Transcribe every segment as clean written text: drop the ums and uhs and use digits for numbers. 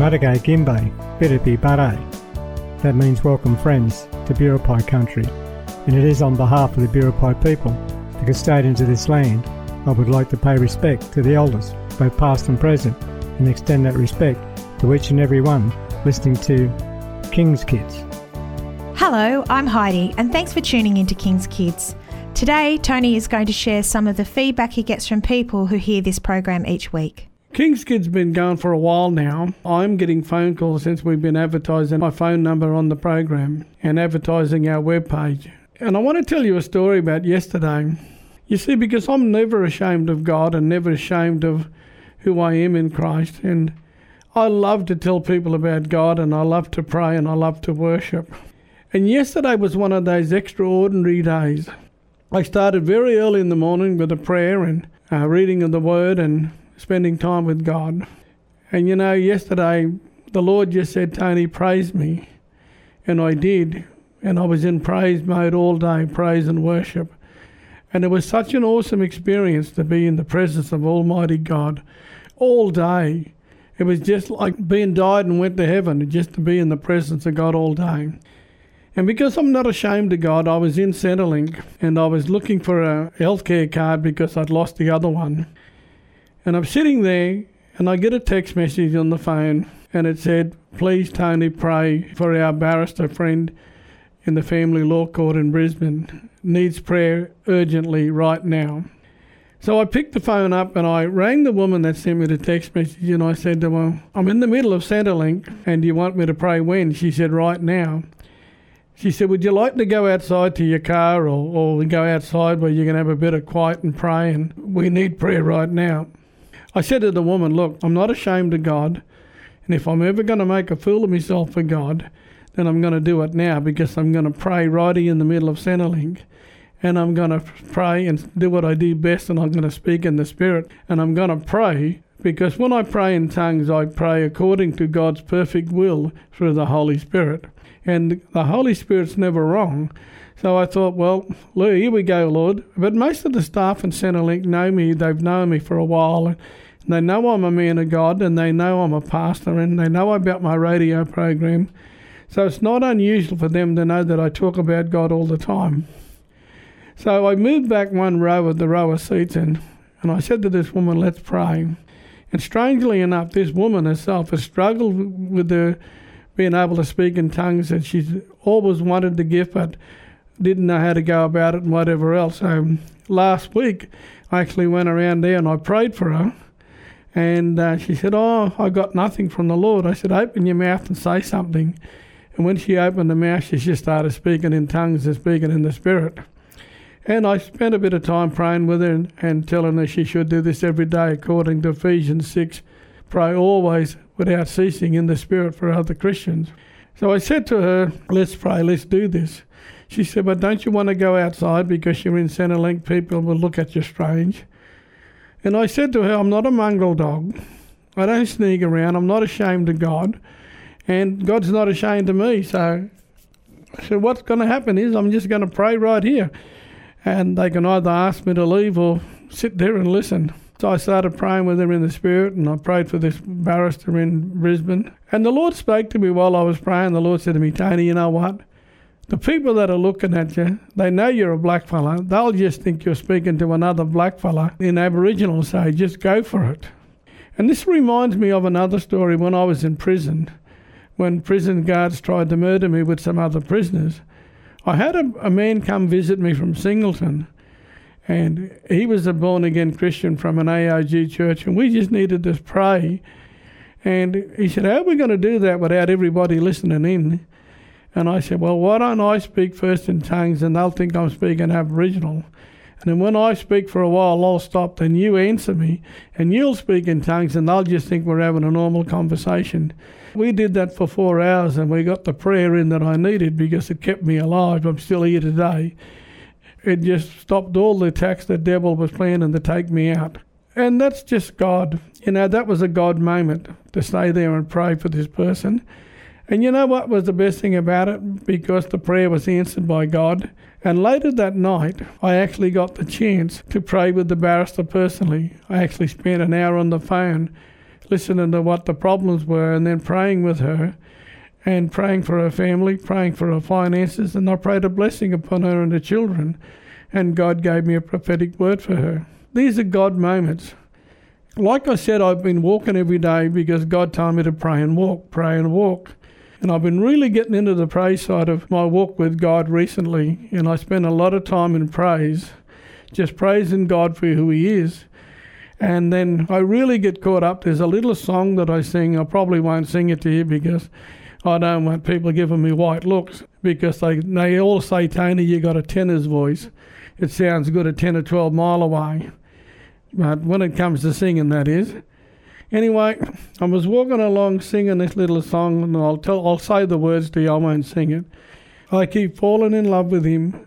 Maragay Gimbe, Biripi Bare. That means welcome friends to Biripi country, and it is on behalf of the Biripi people, the custodians of this land. I would like to pay respect to the elders, both past and present, and extend that respect to each and every one listening to King's Kids. Hello, I'm Heidi, and thanks for tuning into King's Kids. Today, Tony is going to share some of the feedback he gets from people who hear this program each week. King's Kids been going for a while now. I'm getting phone calls since we've been advertising my phone number on the program and advertising our webpage. And I want to tell you a story about yesterday. You see, because I'm never ashamed of God and never ashamed of who I am in Christ. And I love to tell people about God, and I love to pray, and I love to worship. And yesterday was one of those extraordinary days. I started very early in the morning with a prayer and reading of the Word and spending time with God. And you know, yesterday the Lord just said, Tony, praise me. And I did. And I was in praise mode all day, praise and worship. And it was such an awesome experience to be in the presence of Almighty God all day. It was just like being died and went to heaven, just to be in the presence of God all day. And because I'm not ashamed of God, I was in Centrelink and I was looking for a healthcare card because I'd lost the other one. And I'm sitting there and I get a text message on the phone and it said, please, Tony, pray for our barrister friend in the family law court in Brisbane. Needs prayer urgently right now. So I picked the phone up and I rang the woman that sent me the text message and I said to her, I'm in the middle of Centrelink and do you want me to pray when? She said, right now. She said, would you like to go outside to your car or go outside where you can have a bit of quiet and pray, and we need prayer right now. I said to the woman, look, I'm not ashamed of God, and if I'm ever going to make a fool of myself for God, then I'm going to do it now, because I'm going to pray right in the middle of Centrelink, and I'm going to pray and do what I do best, and I'm going to speak in the Spirit, and I'm going to pray, because when I pray in tongues, I pray according to God's perfect will through the Holy Spirit. And the Holy Spirit's never wrong. So I thought, well, here we go, Lord. But most of the staff in Centrelink know me. They've known me for a while. And they know I'm a man of God, and they know I'm a pastor, and they know about my radio program. So it's not unusual for them to know that I talk about God all the time. So I moved back one row of the row of seats, and I said to this woman, let's pray. And strangely enough, this woman herself has struggled with being able to speak in tongues, and she's always wanted the gift but didn't know how to go about it and whatever else. So last week I actually went around there and I prayed for her, and she said, oh, I got nothing from the Lord. I said, open your mouth and say something. And when she opened her mouth, she just started speaking in tongues and speaking in the Spirit. And I spent a bit of time praying with her and telling her she should do this every day according to Ephesians 6, pray always without ceasing in the Spirit for other Christians. So I said to her, let's pray, let's do this. She said, but don't you want to go outside because you're in Centrelink, people will look at you strange. And I said to her, I'm not a mongrel dog. I don't sneak around. I'm not ashamed of God. And God's not ashamed of me. So I said, what's going to happen is I'm just going to pray right here. And they can either ask me to leave or sit there and listen. So I started praying with her in the Spirit, and I prayed for this barrister in Brisbane. And the Lord spoke to me while I was praying. The Lord said to me, Tony, you know what? The people that are looking at you, they know you're a black fella. They'll just think you're speaking to another black fella in Aboriginal, so just go for it. And this reminds me of another story when I was in prison, when prison guards tried to murder me with some other prisoners. I had a man come visit me from Singleton, and he was a born-again Christian from an AOG church, and we just needed to pray. And he said, how are we going to do that without everybody listening in? And I said, well, why don't I speak first in tongues, and they'll think I'm speaking Aboriginal. And then when I speak for a while, I'll stop, then you answer me, and you'll speak in tongues, and they'll just think we're having a normal conversation. We did that for 4 hours, and we got the prayer in that I needed because it kept me alive. I'm still here today. It just stopped all the attacks the devil was planning to take me out. And that's just God. You know, that was a God moment to stay there and pray for this person. And you know what was the best thing about it? Because the prayer was answered by God. And later that night, I actually got the chance to pray with the barrister personally. I actually spent an hour on the phone listening to what the problems were and then praying with her and praying for her family, praying for her finances, and I prayed a blessing upon her and her children, and God gave me a prophetic word for her. These are God moments. Like I said, I've been walking every day because God told me to pray and walk. And I've been really getting into the praise side of my walk with God recently, and I spend a lot of time in praise, just praising God for who He is. And then I really get caught up. There's a little song that I sing. I probably won't sing it to you because I don't want people giving me white looks, because they all say, Tony, you got a tenor's voice. It sounds good at 10 or 12 mile away. But when it comes to singing, that is. Anyway, I was walking along singing this little song, and I'll say the words to you, I won't sing it. I keep falling in love with him,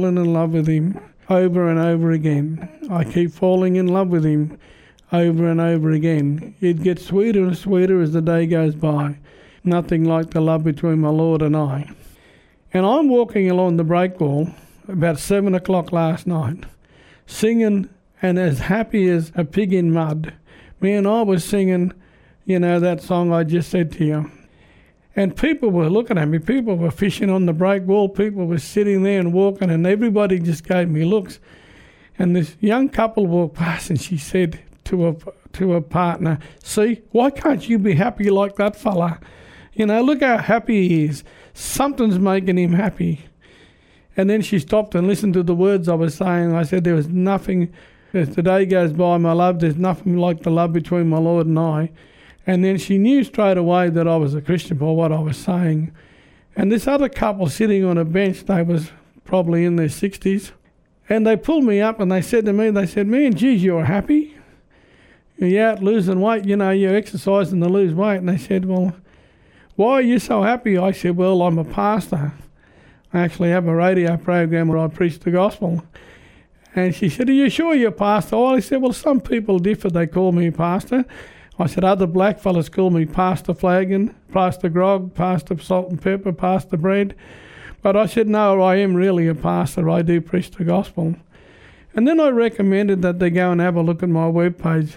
over and over again. I keep falling in love with him, over and over again. It gets sweeter and sweeter as the day goes by. Nothing like the love between my Lord and I. And I'm walking along the break wall about 7 o'clock last night, singing and as happy as a pig in mud. Man, I was singing, that song I just said to you. And people were looking at me. People were fishing on the break wall. People were sitting there and walking, and everybody just gave me looks. And this young couple walked past, and she said to her partner, see, why can't you be happy like that fella? Look how happy he is. Something's making him happy. And then she stopped and listened to the words I was saying. I said, there was nothing, as the day goes by, my love, there's nothing like the love between my Lord and I. And then she knew straight away that I was a Christian by what I was saying. And this other couple sitting on a bench, they was probably in their 60s, and they pulled me up and they said to me, man, geez, you're happy? You're out losing weight, you're exercising to lose weight. And they said, well, why are you so happy? I said, well, I'm a pastor. I actually have a radio program where I preach the gospel. And she said, are you sure you're a pastor? Well, I said, well, some people differ. They call me pastor. I said, other black fellas call me Pastor Flagon, Pastor Grog, Pastor Salt and Pepper, Pastor Bread. But I said, no, I am really a pastor. I do preach the gospel. And then I recommended that they go and have a look at my webpage,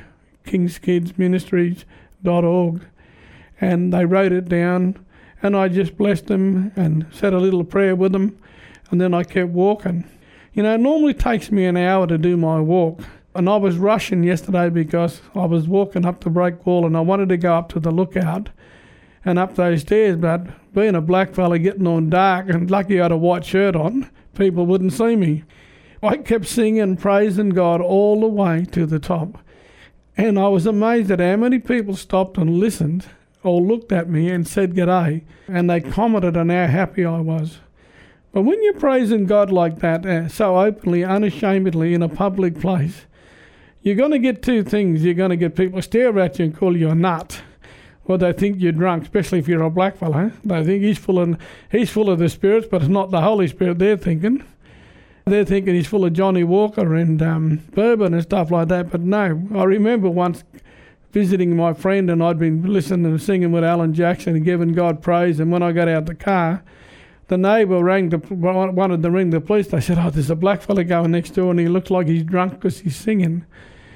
kingskidsministries.org. And they wrote it down, and I just blessed them and said a little prayer with them, and then I kept walking. It normally takes me an hour to do my walk, and I was rushing yesterday because I was walking up the break wall and I wanted to go up to the lookout and up those stairs, but being a black fella getting on dark, and lucky I had a white shirt on, people wouldn't see me. I kept singing, praising God all the way to the top, and I was amazed at how many people stopped and listened or looked at me and said g'day, and they commented on how happy I was. But when you're praising God like that, so openly, unashamedly, in a public place, you're going to get two things. You're going to get people stare at you and call you a nut, or they think you're drunk, especially if you're a black fella. They think he's full of the spirits, but it's not the Holy Spirit they're thinking. They're thinking he's full of Johnny Walker and bourbon and stuff like that. But no, I remember once visiting my friend, and I'd been listening and singing with Alan Jackson and giving God praise, and when I got out the car, the neighbour wanted to ring the police. They said, there's a black fella going next door and he looks like he's drunk because he's singing.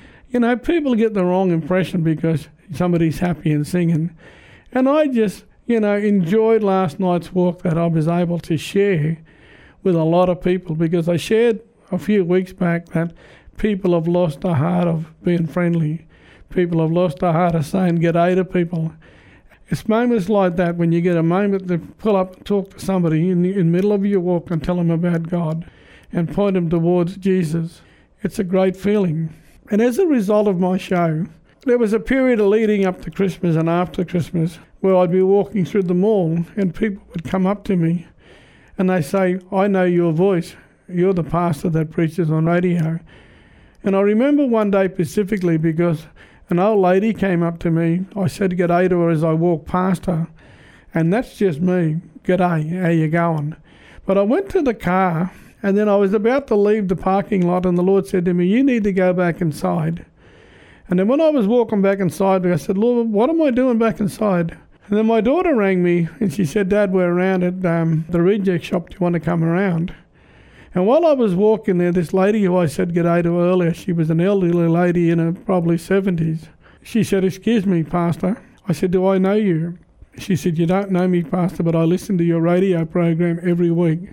People get the wrong impression because somebody's happy and singing. And I just, enjoyed last night's walk that I was able to share with a lot of people, because I shared a few weeks back that people have lost the heart of being friendly. People have lost the heart of saying g'day to people. It's moments like that when you get a moment to pull up and talk to somebody in the middle of your walk and tell them about God and point them towards Jesus. It's a great feeling. And as a result of my show, there was a period of leading up to Christmas and after Christmas where I'd be walking through the mall and people would come up to me and they say, I know your voice. You're the pastor that preaches on radio. And I remember one day specifically because an old lady came up to me. I said g'day to her as I walked past her. And that's just me. G'day, how you going? But I went to the car, and then I was about to leave the parking lot, and the Lord said to me, you need to go back inside. And then when I was walking back inside, I said, Lord, what am I doing back inside? And then my daughter rang me, and she said, Dad, we're around at the reject shop. Do you want to come around? And while I was walking there, this lady who I said g'day to earlier, she was an elderly lady in her probably 70s. She said, "Excuse me, Pastor." I said, "Do I know you?" She said, "You don't know me, Pastor, but I listen to your radio program every week."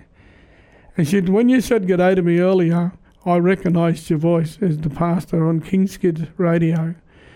And she said, "When you said good day to me earlier, I recognised your voice as the pastor on King's Kids Radio."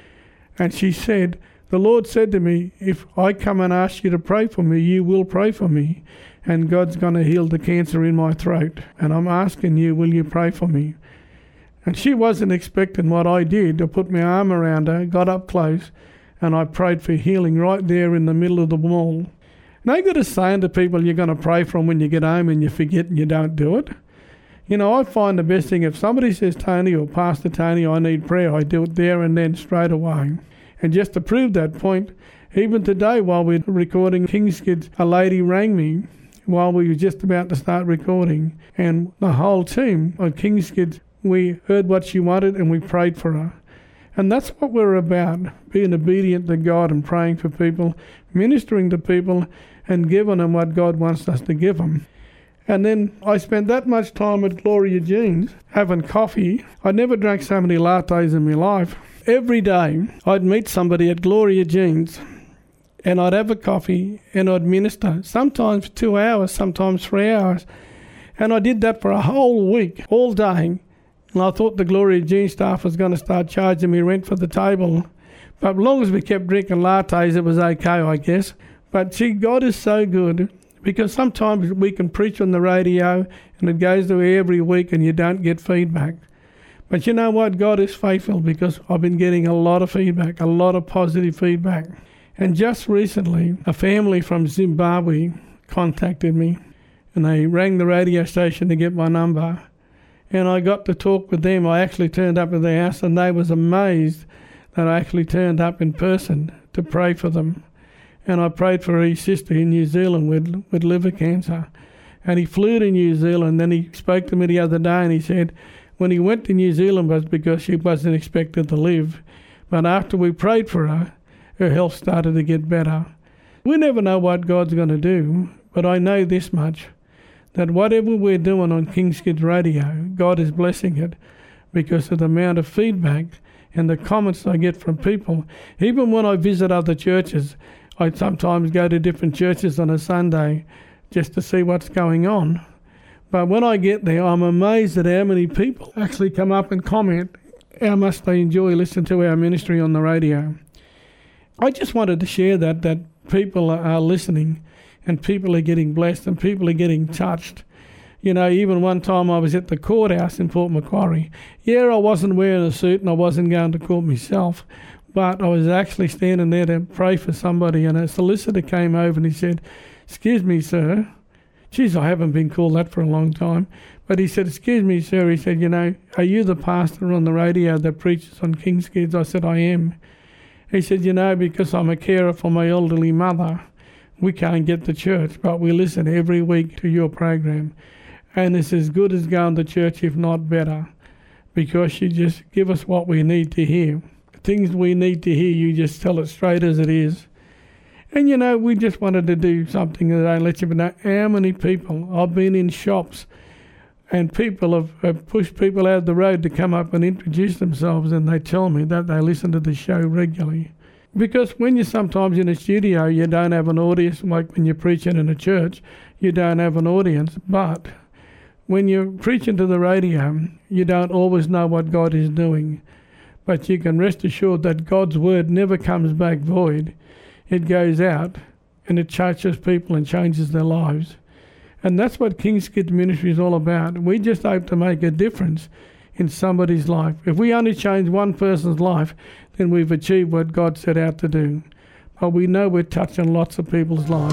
And she said, "The Lord said to me, if I come and ask you to pray for me, you will pray for me. And God's going to heal the cancer in my throat. And I'm asking you, will you pray for me?" And she wasn't expecting what I did. I put my arm around her, got up close, and I prayed for healing right there in the middle of the mall. No good of saying to people you're going to pray for them when you get home and you forget and you don't do it. You know, I find the best thing, if somebody says, "Tony," or "Pastor Tony, I need prayer," I do it there and then straight away. And just to prove that point, even today while we're recording King's Kids, a lady rang me while we were just about to start recording. And the whole team of King's Kids, we heard what she wanted and we prayed for her. And that's what we're about, being obedient to God and praying for people, ministering to people and giving them what God wants us to give them. And then I spent that much time at Gloria Jean's having coffee. I never drank so many lattes in my life. Every day I'd meet somebody at Gloria Jean's and I'd have a coffee and I'd minister, sometimes 2 hours, sometimes 3 hours. And I did that for a whole week, all day. And I thought the Gloria Jean staff was going to start charging me rent for the table. But as long as we kept drinking lattes, it was okay, I guess. But see, God is so good, because sometimes we can preach on the radio and it goes to air every week and you don't get feedback. But you know what? God is faithful, because I've been getting a lot of feedback, a lot of positive feedback. And just recently, a family from Zimbabwe contacted me and they rang the radio station to get my number. And I got to talk with them. I actually turned up at their house and they was amazed that I actually turned up in person to pray for them. And I prayed for his sister in New Zealand with liver cancer. And he flew to New Zealand. Then he spoke to me the other day and he said when he went to New Zealand was because she wasn't expected to live. But after we prayed for her, her health started to get better. We never know what God's going to do, but I know this much, that whatever we're doing on King's Kids Radio, God is blessing it because of the amount of feedback and the comments I get from people. Even when I visit other churches, I sometimes go to different churches on a Sunday just to see what's going on. But when I get there, I'm amazed at how many people actually come up and comment how much they enjoy listening to our ministry on the radio. I just wanted to share that people are listening and people are getting blessed and people are getting touched. You know, even one time I was at the courthouse in Port Macquarie. Yeah, I wasn't wearing a suit and I wasn't going to court myself, but I was actually standing there to pray for somebody, and a solicitor came over and he said, "Excuse me, sir." Geez, I haven't been called that for a long time. But he said, "Excuse me, sir." He said, "You know, are you the pastor on the radio that preaches on King's Kids?" I said, "I am." He said, "You know, because I'm a carer for my elderly mother, we can't get to church, but we listen every week to your program. And it's as good as going to church, if not better, because you just give us what we need to hear. Things we need to hear, you just tell it straight as it is." And, you know, we just wanted to do something today, let you know how many people. I've been in shops and people have pushed people out of the road to come up and introduce themselves, and they tell me that they listen to the show regularly. Because when you're sometimes in a studio, you don't have an audience, like when you're preaching in a church, you don't have an audience. But when you're preaching to the radio, you don't always know what God is doing. But you can rest assured that God's word never comes back void. It goes out and it touches people and changes their lives. And that's what King's Kids Ministry is all about. We just hope to make a difference in somebody's life. If we only change one person's life, then we've achieved what God set out to do. But we know we're touching lots of people's lives.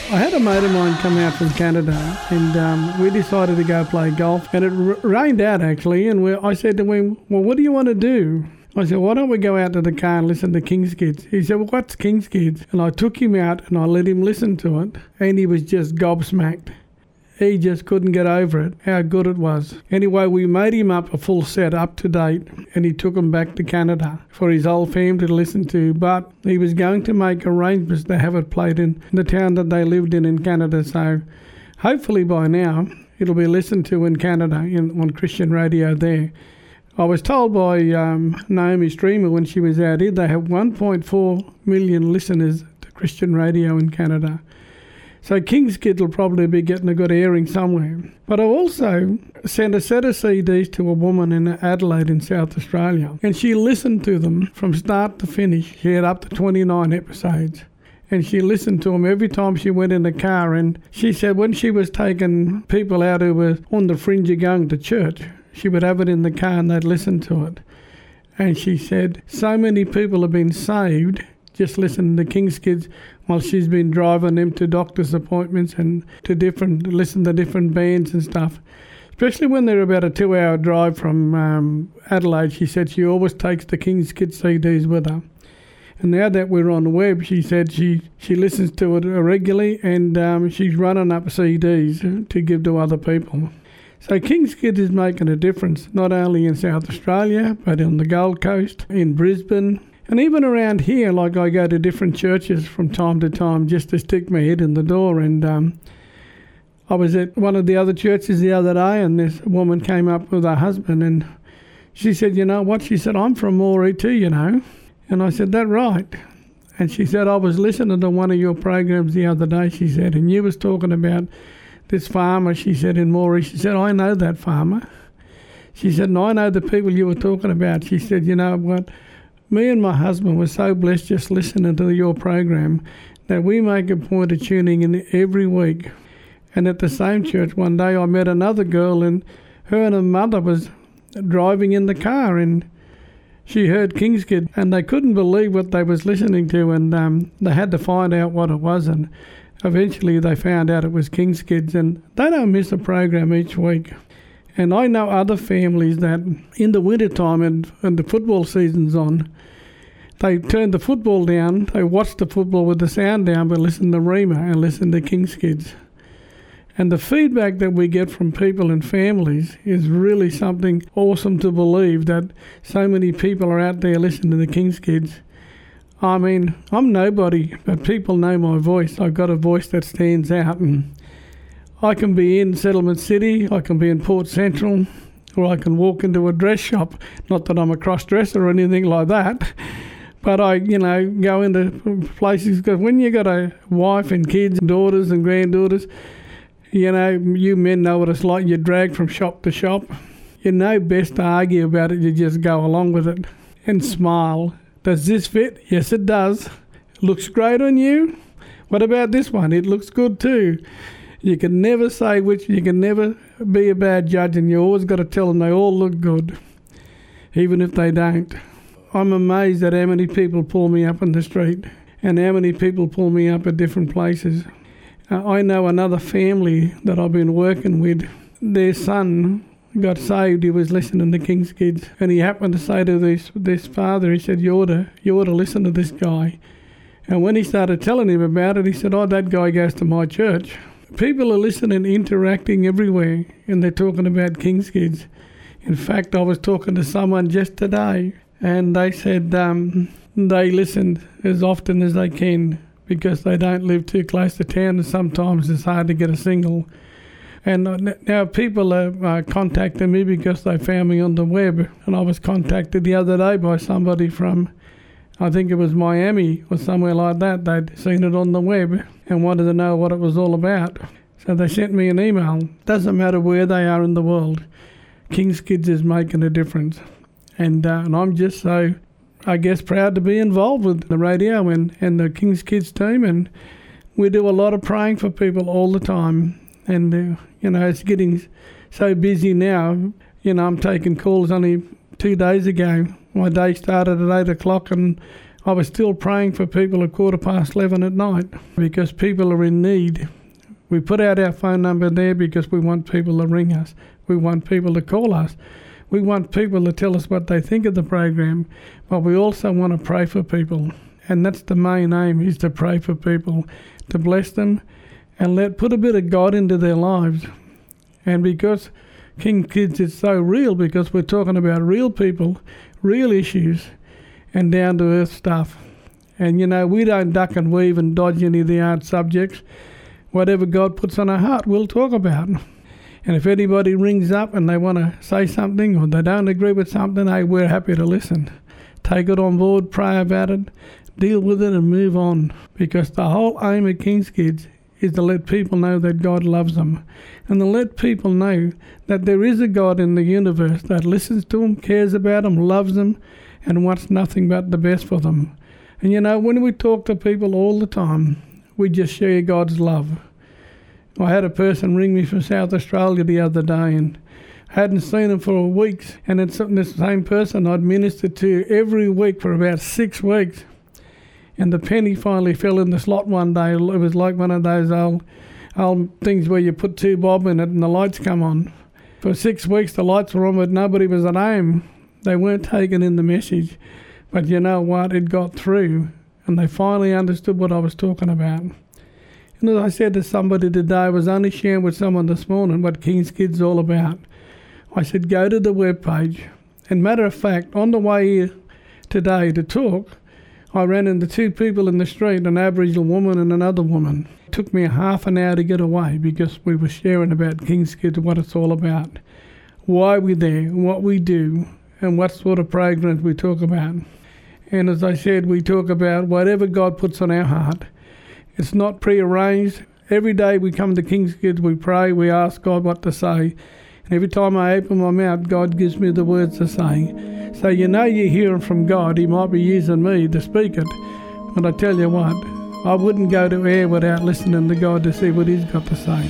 I had a mate of mine come out from Canada, and we decided to go play golf, and it rained out actually, and I said to him, well, what do you want to do? I said, why don't we go out to the car and listen to King's Kids? He said, well, what's King's Kids? And I took him out and I let him listen to it, and he was just gobsmacked. He just couldn't get over it, how good it was. Anyway, we made him up a full set, up to date, and he took him back to Canada for his whole family to listen to. But he was going to make arrangements to have it played in the town that they lived in Canada. So hopefully by now it'll be listened to in Canada on Christian radio there. I was told by Naomi Streamer when she was out here, they have 1.4 million listeners to Christian radio in Canada. So King's Kids will probably be getting a good airing somewhere. But I also sent a set of CDs to a woman in Adelaide in South Australia, and she listened to them from start to finish. She had up to 29 episodes, and she listened to them every time she went in the car. And she said when she was taking people out who were on the fringe of going to church, she would have it in the car and they'd listen to it. And she said so many people have been saved just listening to King's Kids while she's been driving them to doctor's appointments and to listen to different bands and stuff. Especially when they're about a 2-hour drive from Adelaide, she said she always takes the King's Kids CDs with her. And now that we're on the web, she said she listens to it regularly, and she's running up CDs to give to other people. So King's Kids is making a difference, not only in South Australia, but on the Gold Coast, in Brisbane, and even around here. Like I go to different churches from time to time just to stick my head in the door. And I was at one of the other churches the other day, and this woman came up with her husband, and she said, you know what? She said, I'm from Moree too, you know. And I said, that right? And she said, I was listening to one of your programs the other day, she said, and you was talking about this farmer, she said, in Moree. She said, I know that farmer. She said, and I know the people you were talking about. She said, you know what? Me and my husband were so blessed just listening to your program that we make a point of tuning in every week. And at the same church one day I met another girl, and her and her mother was driving in the car, and she heard King's Kids, and they couldn't believe what they was listening to, and they had to find out what it was, and eventually they found out it was King's Kids, and they don't miss a program each week. And I know other families that in the winter time and the football season's on, they turn the football down, they watch the football with the sound down, but listen to Rima and listen to King's Kids. And the feedback that we get from people and families is really something awesome to believe, that so many people are out there listening to the King's Kids. I mean, I'm nobody, but people know my voice. I've got a voice that stands out, and I can be in Settlement City, I can be in Port Central, or I can walk into a dress shop. Not that I'm a cross-dresser or anything like that, but I, go into places, because when you got a wife and kids, daughters and granddaughters, you men know what it's like. You drag from shop to shop. You know best to argue about it. You just go along with it and smile. Does this fit? Yes, it does. Looks great on you. What about this one? It looks good too. You can never say which. You can never be a bad judge, and you always got to tell them they all look good, even if they don't. I'm amazed at how many people pull me up on the street and how many people pull me up at different places. I know another family that I've been working with. Their son got saved. He was listening to King's Kids, and he happened to say to this father, he said, you ought to listen to this guy. And when he started telling him about it, he said, oh, that guy goes to my church. People are listening, interacting everywhere, and they're talking about King's Kids. In fact, I was talking to someone just today, and they said they listen as often as they can, because they don't live too close to town, and sometimes it's hard to get a signal. And now people are contacting me because they found me on the web. And I was contacted the other day by somebody from, I think it was Miami or somewhere like that. They'd seen it on the web and wanted to know what it was all about. So they sent me an email. Doesn't matter where they are in the world, King's Kids is making a difference. And I'm just so, I guess, proud to be involved with the radio and the King's Kids team. And we do a lot of praying for people all the time. And, it's getting so busy now. I'm taking calls. Only 2 days ago, my day started at 8 o'clock, and I was still praying for people at 11:15 at night because people are in need. We put out our phone number there because we want people to ring us. We want people to call us. We want people to tell us what they think of the program, but we also want to pray for people. And that's the main aim, is to pray for people, to bless them and put a bit of God into their lives. And because King Kids is so real, because we're talking about real people, real issues, and down-to-earth stuff. And, we don't duck and weave and dodge any of the hard subjects. Whatever God puts on our heart, we'll talk about. And if anybody rings up and they want to say something or they don't agree with something, hey, we're happy to listen. Take it on board, pray about it, deal with it and move on. Because the whole aim of King's Kids is to let people know that God loves them, and to let people know that there is a God in the universe that listens to them, cares about them, loves them, and wants nothing but the best for them. And when we talk to people all the time, we just share God's love. I had a person ring me from South Australia the other day and hadn't seen him for weeks, and it's the same person I'd ministered to every week for about 6 weeks. And the penny finally fell in the slot one day. It was like one of those old things where you put 2 bob in it and the lights come on. For 6 weeks the lights were on, but nobody was at home. They weren't taking in the message. But you know what? It got through, and they finally understood what I was talking about. And as I said to somebody today, I was only sharing with someone this morning what King's Kids is all about. I said, go to the webpage. And matter of fact, on the way here today to talk, I ran into 2 people in the street, an Aboriginal woman and another woman. It took me half an hour to get away because we were sharing about King's Kids, what it's all about, why we're there, what we do, and what sort of programs we talk about. And as I said, we talk about whatever God puts on our heart. It's not prearranged. Every day we come to King's Kids, we pray, we ask God what to say. And every time I open my mouth, God gives me the words to say. So you're hearing from God. He might be using me to speak it. But I tell you what, I wouldn't go to air without listening to God to see what He's got to say.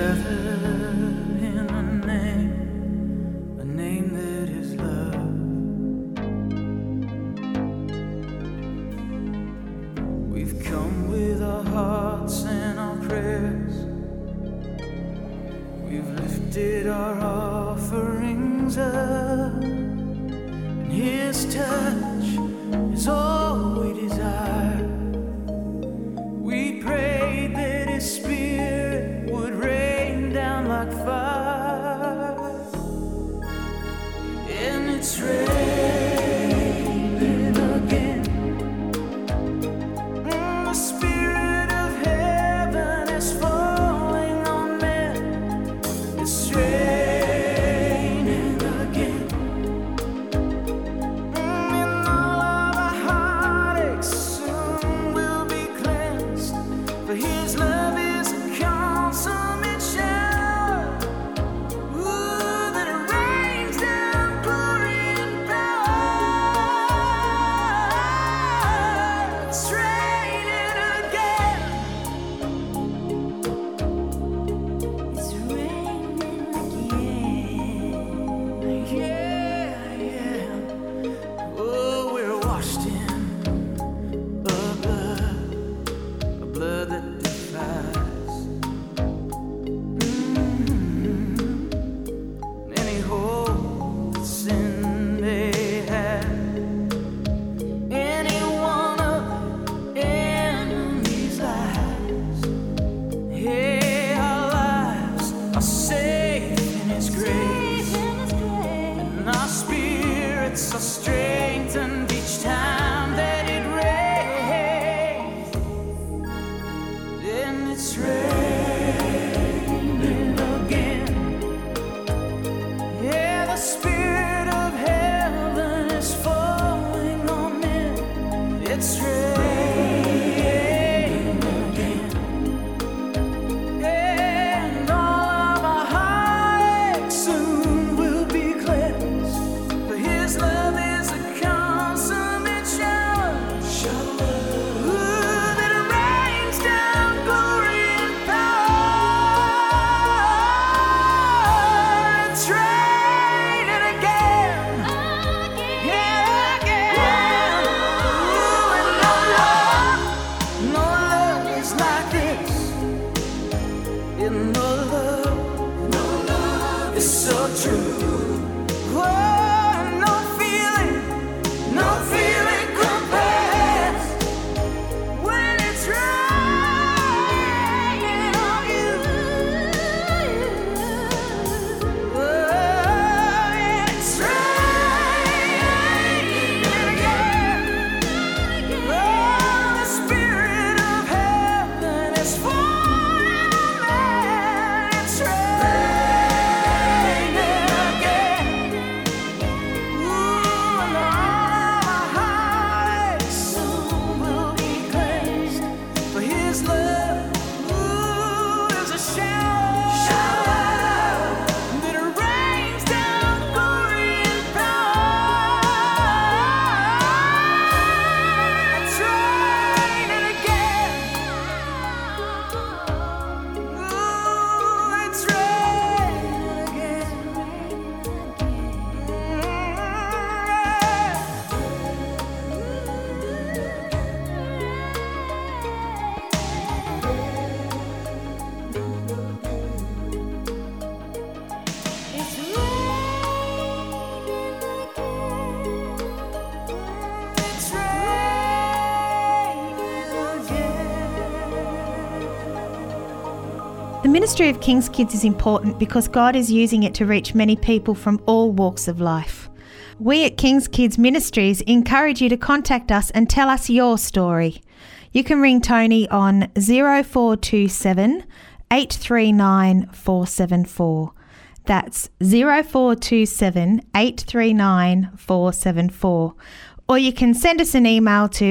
Our offerings up, and His touch is all we desire. We prayed that His Spirit would rain down like fire, and it's raining again. The Spirit of heaven is falling on men. It's raining again. And all of our heartaches soon will be cleansed, for His love is a consummate shower. Ooh, that rains down glory and power. It's raining again. It's raining again. Yeah. Oh, we're washed in a blood that defies any hope that sin may have, any one of the enemy's lives. Hey, our lives are safe in His grace, and our spirits are strengthened each time that it rains. And it's raining again. Yeah, the Spirit of heaven is falling on men. It's raining again. And all of our heartaches soon will be cleansed, for His love is a consummate shower. Ooh, that rains down glory and power. and no love is so true. Oh, no feeling compares when it's raining on you. Oh, it's raining again. Oh, the spirit of heaven is falling on me. It's raining again. Ooh, and all my heartaches soon will be cleansed. For His love, ooh, is a shower that rains down glory and power. It's raining again. Ooh, it's raining again. It's The ministry of King's Kids is important because God is using it to reach many people from all walks of life. We at King's Kids Ministries encourage you to contact us and tell us your story. You can ring Tony on 0427 839 474. That's 0427 839 474. Or you can send us an email to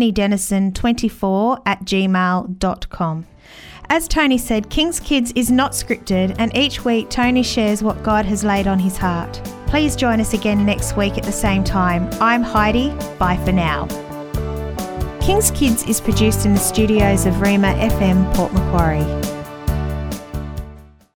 anthonydennison24@gmail.com. As Tony said, King's Kids is not scripted, and each week Tony shares what God has laid on his heart. Please join us again next week at the same time. I'm Heidi. Bye for now. King's Kids is produced in the studios of Rima FM, Port Macquarie.